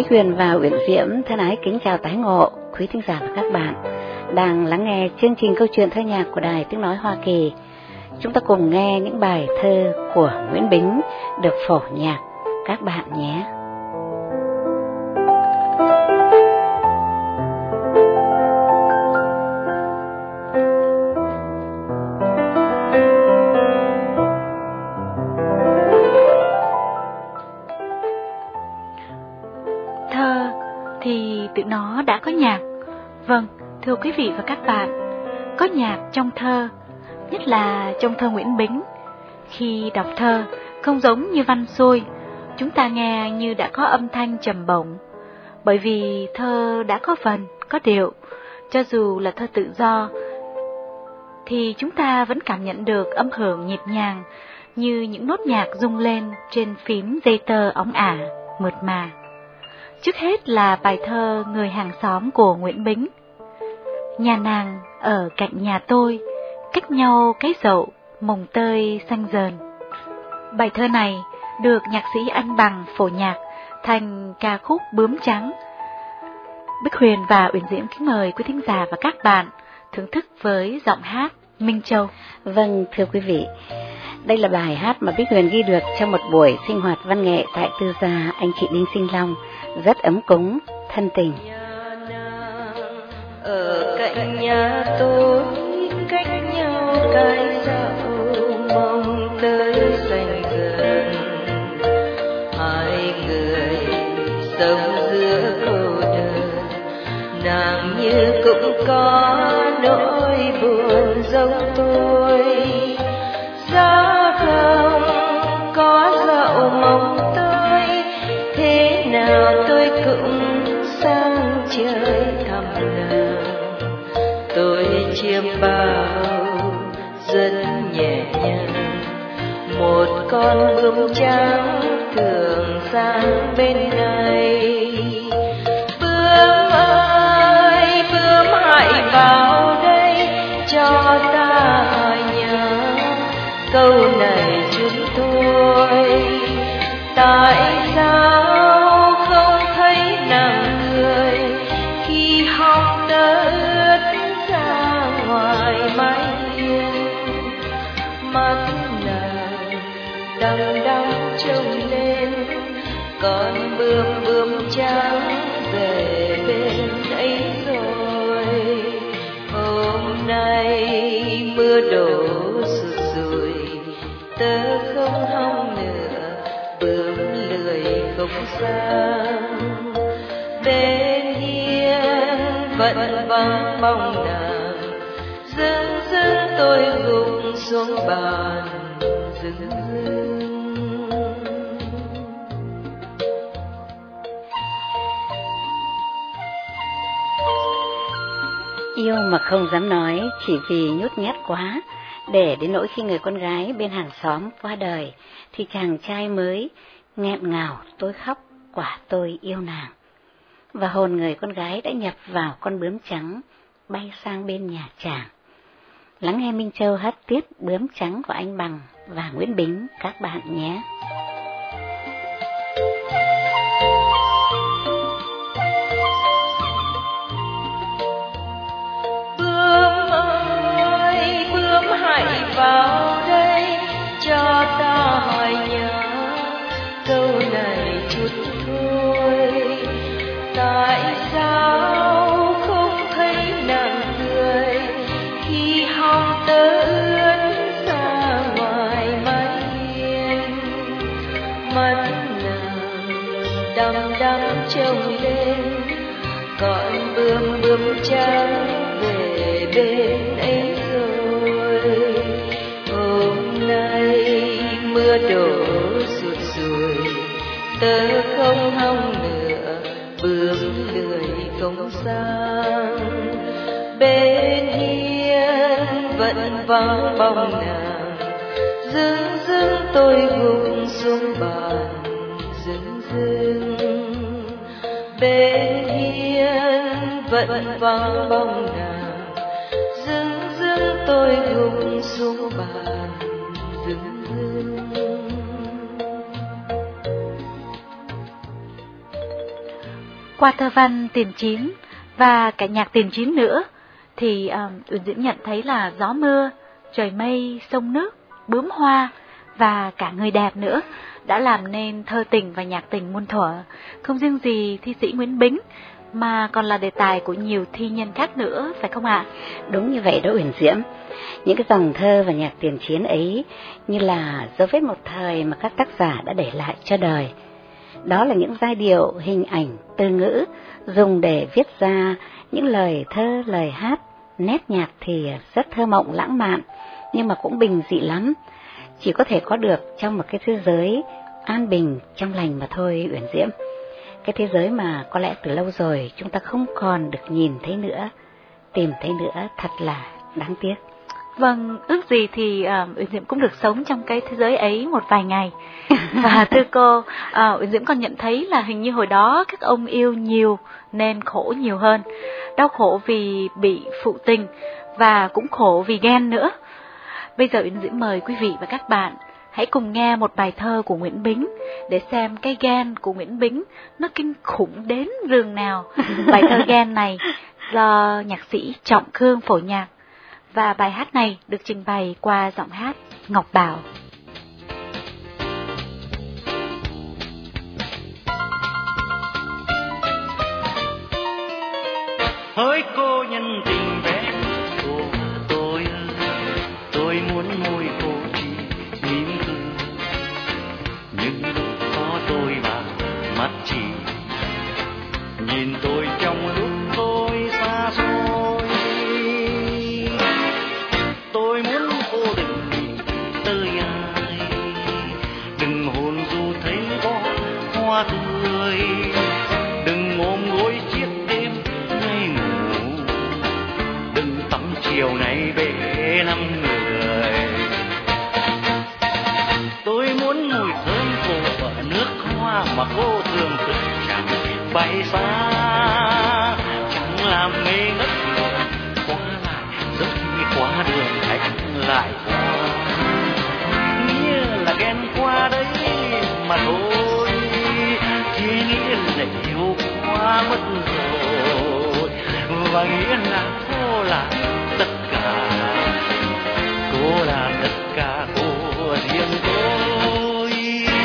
Bích Huyền và Uyển Diễm thân ái kính chào tái ngộ quý thính giả và các bạn đang lắng nghe chương trình câu chuyện thơ nhạc của Đài Tiếng Nói Hoa Kỳ. Chúng ta cùng nghe những bài thơ của Nguyễn Bính được phổ nhạc các bạn nhé. Thơ thì tự nó đã có nhạc. Vâng, thưa quý vị và các bạn, có nhạc trong thơ, nhất là trong thơ Nguyễn Bính. Khi đọc thơ, không giống như văn xuôi, chúng ta nghe như đã có âm thanh trầm bổng. Bởi vì thơ đã có phần, có điệu, cho dù là thơ tự do, thì chúng ta vẫn cảm nhận được âm hưởng nhịp nhàng, như những nốt nhạc rung lên trên phím dây tơ óng ả, mượt mà. Trước hết là bài thơ Người hàng xóm của Nguyễn Bính. Nhà nàng ở cạnh nhà tôi, cách nhau cái dậu, mồng tơi xanh dờn. Bài thơ này được nhạc sĩ Anh Bằng phổ nhạc thành ca khúc Bướm Trắng. Bích Huyền và Uyển Diễm kính mời quý thính giả và các bạn thưởng thức với giọng hát Minh Châu. Vâng, thưa quý vị, đây là bài hát mà Bích Huyền ghi được trong một buổi sinh hoạt văn nghệ tại tư gia anh chị Đinh Sinh Long, rất ấm cúng, thân tình. Ở cạnh nhà tôi, cách nhau cái dạo, mong tới xanh dần. Hai người sống giữa cô đơn, nàng như cũng có nỗi buồn giống tôi. Giá không có dạo mong tôi, thế nào tôi cũng sang chơi thăm nàng. Tôi chiêm bao rất nhẹ nhàng, một con bướm trắng thường sang bên này. Bướm ơi, bướm hãy vào đây cho ta hỏi nhớ câu này chúng tôi. Tại sao không thấy nàng cười khi học tơ ướt ra ngoài mái hiên? Mắt nàng đăm đăm trông lên, con bướm trắng về bên ấy rồi. Hôm nay mưa đổ sụt sùi, tớ không hong nữa, bướm lười không sang. Bên hiên vẫn vắng bóng nàng, dưng dưng tôi gục xuống bàn dưng dưng. Yêu mà không dám nói chỉ vì nhút nhát quá, để đến nỗi khi người con gái bên hàng xóm qua đời thì chàng trai mới nghẹn ngào tôi khóc, quả tôi yêu nàng. Và hồn người con gái đã nhập vào con bướm trắng bay sang bên nhà chàng. Lắng nghe Minh Châu hát tiếp Bướm Trắng của Anh Bằng và Nguyễn Bính các bạn nhé. Hãy vào đây cho ta hỏi nhớ câu này chút thôi. Tại sao không thấy nàng cười khi hong tơ ướt ra ngoài mái hiên? Mắt nàng đăm đăm trông lên, con bướm trắng về bên ấy rồi. Hôm nay mưa đổ sụt sùi, tớ không hong nữa, bướm lười không sang. Bên hiên vẫn vắng bóng nàng, dưng dưng tôi gục xuống bàn dưng dưng. Bên hiên vẫn vắng bóng nàng, dưng dưng tôi gục xuống bàn dưng dưng. Qua thơ văn tiền chín và cả nhạc tiền chín nữa thì Uyển Diễm nhận thấy là gió mưa, trời mây, sông nước, bướm hoa và cả người đẹp nữa đã làm nên thơ tình và nhạc tình muôn thuở. Không riêng gì thi sĩ Nguyễn Bính mà còn là đề tài của nhiều thi nhân khác nữa, phải không ạ? Đúng như vậy đó Uyển Diễm. Những cái dòng thơ và nhạc tiền chiến ấy như là dấu vết một thời mà các tác giả đã để lại cho đời. Đó là những giai điệu, hình ảnh, từ ngữ dùng để viết ra những lời thơ, lời hát, nét nhạc thì rất thơ mộng lãng mạn, nhưng mà cũng bình dị lắm. Chỉ có thể có được trong một cái thế giới an bình, trong lành mà thôi Uyển Diễm. Cái thế giới mà có lẽ từ lâu rồi chúng ta không còn được nhìn thấy nữa, tìm thấy nữa, thật là đáng tiếc. Vâng, ước gì thì Uyển Diễm cũng được sống trong cái thế giới ấy một vài ngày. Và thưa cô, Uyển Diễm còn nhận thấy là hình như hồi đó các ông yêu nhiều nên khổ nhiều hơn. Đau khổ vì bị phụ tình và cũng khổ vì ghen nữa. Bây giờ Uyển Diễm mời quý vị và các bạn hãy cùng nghe một bài thơ của Nguyễn Bính để xem cái ghen của Nguyễn Bính nó kinh khủng đến rường nào. Bài thơ ghen này do nhạc sĩ Trọng Khương phổ nhạc và bài hát này được trình bày qua giọng hát Ngọc Bảo. Hỡi cô nhân tình bé của tôi muốn môi cô chỉ mỉm cười, nhưng lúc có tôi vào mắt chị nhìn tôi trong lúc tôi xa xôi. Tôi muốn cô đừng nghĩ tới ai, đừng hôn dù thấy bó hoa tươi, đừng ôm gối chiếc đêm ngày ngủ, đừng tắm chiều nay bể năm người. Tôi muốn mùi thơm cô ở nước hoa mà cô thường thức chẳng bay xa, chẳng làm ngây ngất người qua lại giống như qua đường khách lại qua. Nghĩa là ghen qua đấy mà thôi, chỉ nghĩa là yêu qua mất rồi, và nghĩa là cô là tất cả, cô là tất cả của riêng tôi.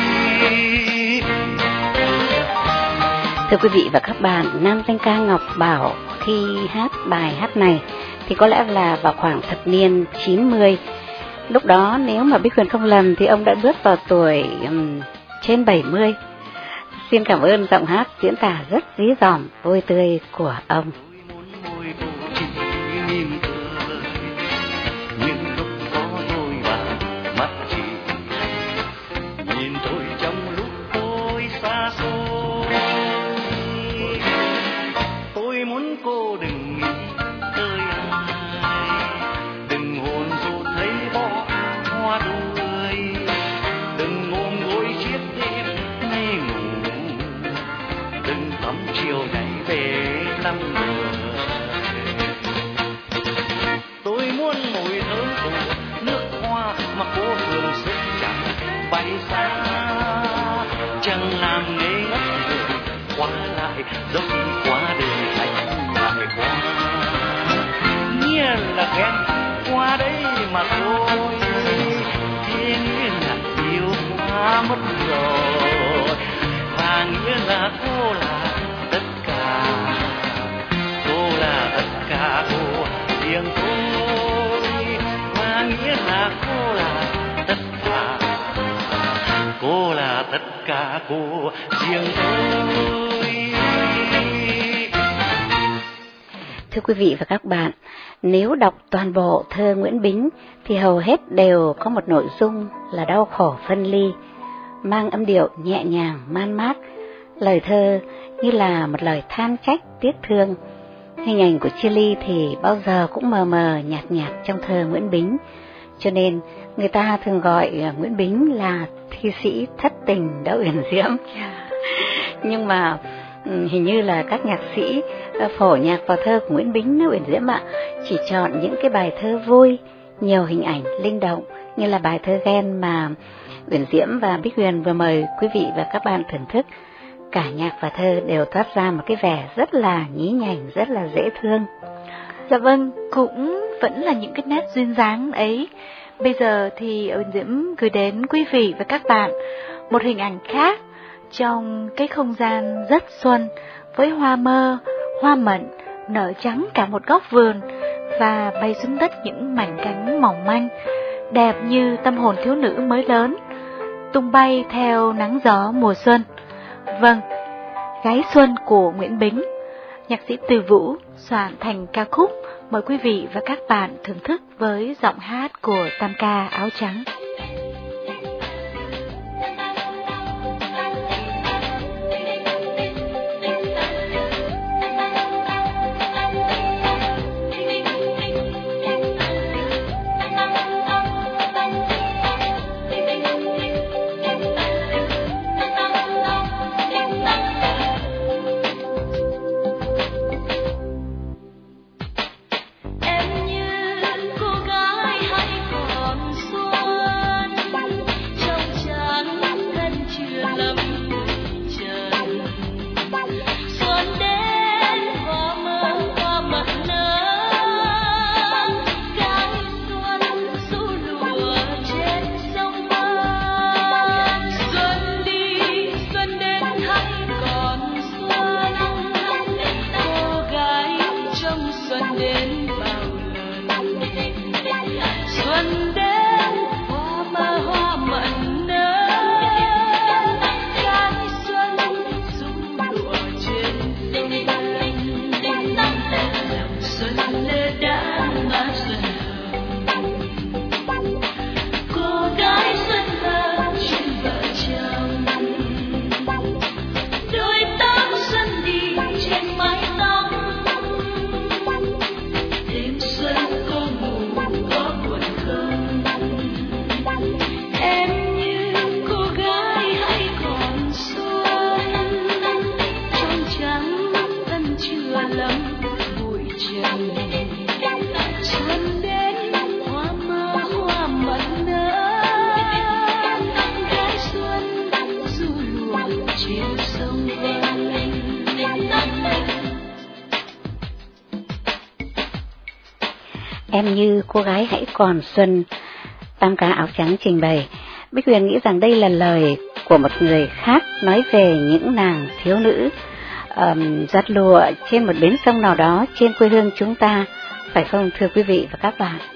Thưa quý vị và các bạn, nam danh ca Ngọc Bảo khi hát bài hát này thì có lẽ là vào khoảng thập niên 90. Lúc đó nếu mà Bích Huyền không lầm thì ông đã bước vào tuổi trên 70. Xin cảm ơn giọng hát diễn tả rất dí dỏm, vui tươi của ông. Giống như qua đường anh lại qua, nghĩa là ghen qua đấy mà thôi, thì nghĩa là yêu qua mất rồi, và nghĩa là cô là tất cả, cô là tất cả của riêng tôi, và nghĩa là cô là tất cả, cô là tất cả của riêng tôi. Thưa quý vị và các bạn, nếu đọc toàn bộ thơ Nguyễn Bính thì hầu hết đều có một nội dung là đau khổ phân ly, mang âm điệu nhẹ nhàng man mác, lời thơ như là một lời than trách tiếc thương. Hình ảnh của chia ly thì bao giờ cũng mờ mờ nhạt nhạt trong thơ Nguyễn Bính, cho nên người ta thường gọi Nguyễn Bính là thi sĩ thất tình đó Uyển Diễm. Nhưng mà hình như là các nhạc sĩ phổ nhạc vào thơ của Nguyễn Bính Uyển Diễm ạ, chỉ chọn những cái bài thơ vui, nhiều hình ảnh linh động như là bài thơ ghen mà Uyển Diễm và Bích Huyền vừa mời quý vị và các bạn thưởng thức. cả nhạc và thơ đều toát ra một cái vẻ rất là nhí nhảnh, rất là dễ thương. Dạ vâng, cũng vẫn là những cái nét duyên dáng ấy. Bây giờ thì Uyển Diễm gửi đến quý vị và các bạn một hình ảnh khác trong cái không gian rất xuân, với hoa mơ, hoa mận nở trắng cả một góc vườn và bay xuống đất những mảnh cánh mỏng manh, đẹp như tâm hồn thiếu nữ mới lớn, tung bay theo nắng gió mùa xuân. Vâng, Gái Xuân của Nguyễn Bính, nhạc sĩ Từ Vũ soạn thành ca khúc. Mời quý vị và các bạn thưởng thức với giọng hát của tam ca áo trắng. Em như cô gái hãy còn xuân, tam ca áo trắng trình bày. Bích Huyền nghĩ rằng đây là lời của một người khác nói về những nàng thiếu nữ giặt lụa trên một bến sông nào đó trên quê hương chúng ta, phải không thưa quý vị và các bạn?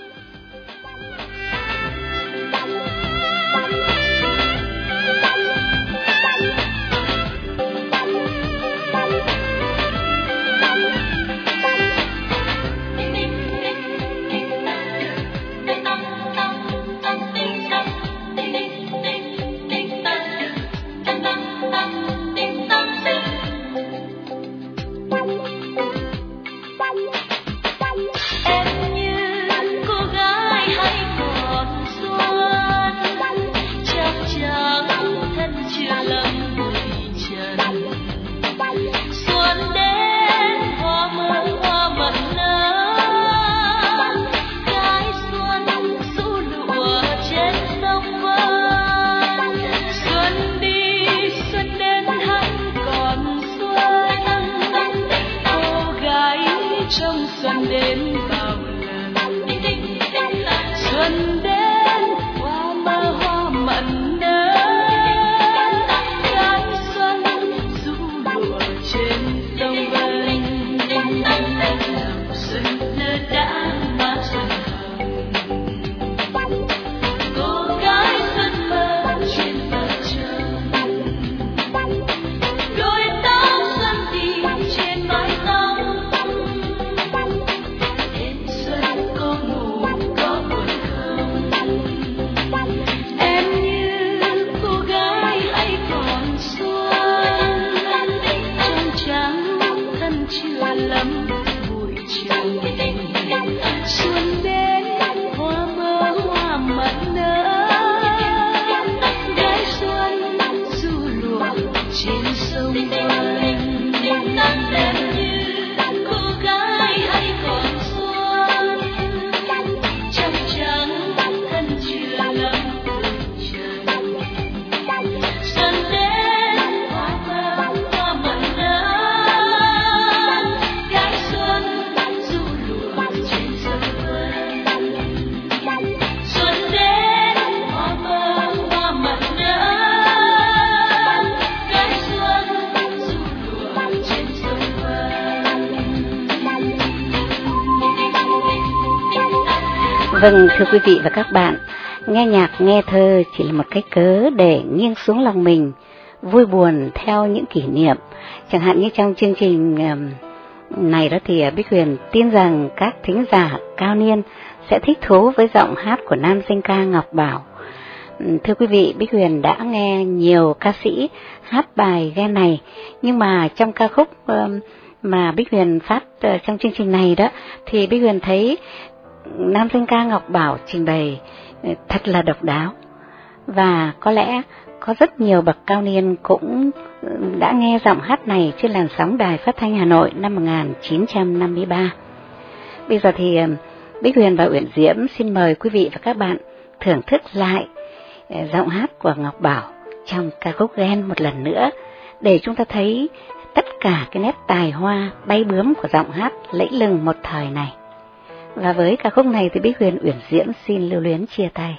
Vâng, thưa quý vị và các bạn, nghe nhạc, nghe thơ chỉ là một cái cớ để nghiêng xuống lòng mình, vui buồn theo những kỷ niệm. Chẳng hạn như trong chương trình này đó thì Bích Huyền tin rằng các thính giả cao niên sẽ thích thú với giọng hát của nam sinh ca Ngọc Bảo. Thưa quý vị, Bích Huyền đã nghe nhiều ca sĩ hát bài Ghen Này, nhưng mà trong ca khúc mà Bích Huyền phát trong chương trình này đó, thì Bích Huyền thấy nam sinh ca Ngọc Bảo trình bày thật là độc đáo. Và có lẽ có rất nhiều bậc cao niên cũng đã nghe giọng hát này trên làn sóng Đài Phát thanh Hà Nội năm 1953. Bây giờ thì Bích Huyền và Uyển Diễm xin mời quý vị và các bạn thưởng thức lại giọng hát của Ngọc Bảo trong ca khúc Ghen một lần nữa, để chúng ta thấy tất cả cái nét tài hoa bay bướm của giọng hát lẫy lừng một thời này. Và với ca khúc này thì Bích Huyền, Uyển Diễm xin lưu luyến chia tay.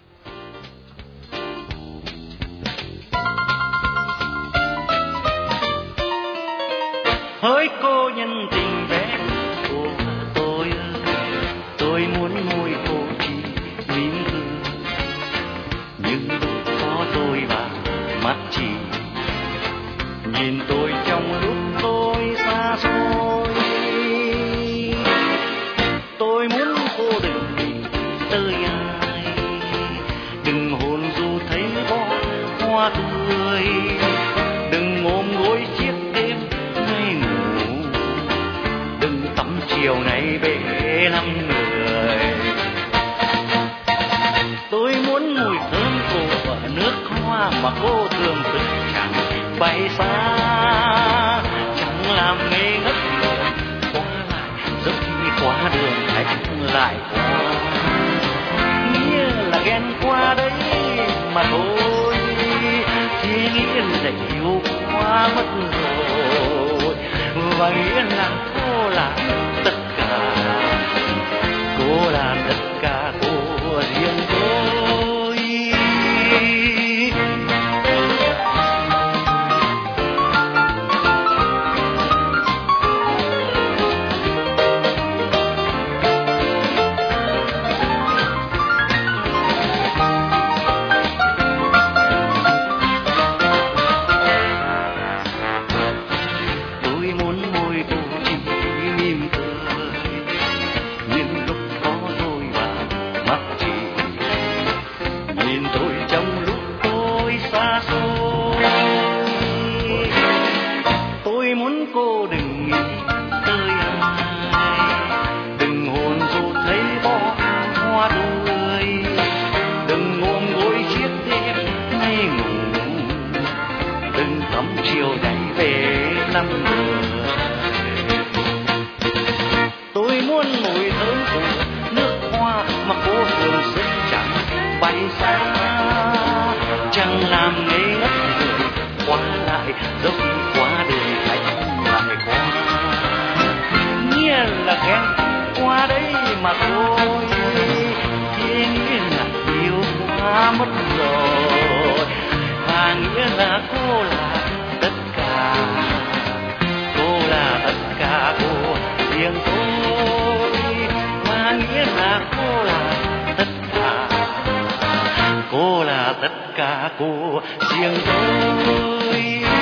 Hỡi cô nhân tình bé của tôi ơi, tôi muốn môi cô chỉ mỉm cười, nhưng có tôi và mắt chị nhìn tôi trong lúc tôi xa xôi. Tôi muốn cô đừng nghĩ tới ai, đừng hôn dù thấy bó hoa tươi, đừng ôm gối chiếc đêm nay ngủ, đừng tắm chiều nay bể năm người. Tôi muốn mùi thơm cô và nước hoa mà cô thường thức chẳng bay xa, chẳng làm ngây ngất người qua lại giống như qua đường khách lại qua. Nghĩa là ghen qua đấy mà thôi, chỉ nghĩa là yêu quá mất rồi, và nghĩa là cô là tất cả, cô là tất cả của riêng tôi. Tôi muốn mùi thơm của nước hoa mà cô thường sức chẳng bay xa, chẳng làm ngây ngất người qua lại giống qua đường khách lại qua. Nghĩa là ghen qua đấy mà thôi, chỉ nghĩa là yêu quá mất rồi, và nghĩa là cô là tất cả, cô là tất cả của riêng tôi, và nghĩa là cô là tất cả, cô là tất cả của riêng tôi.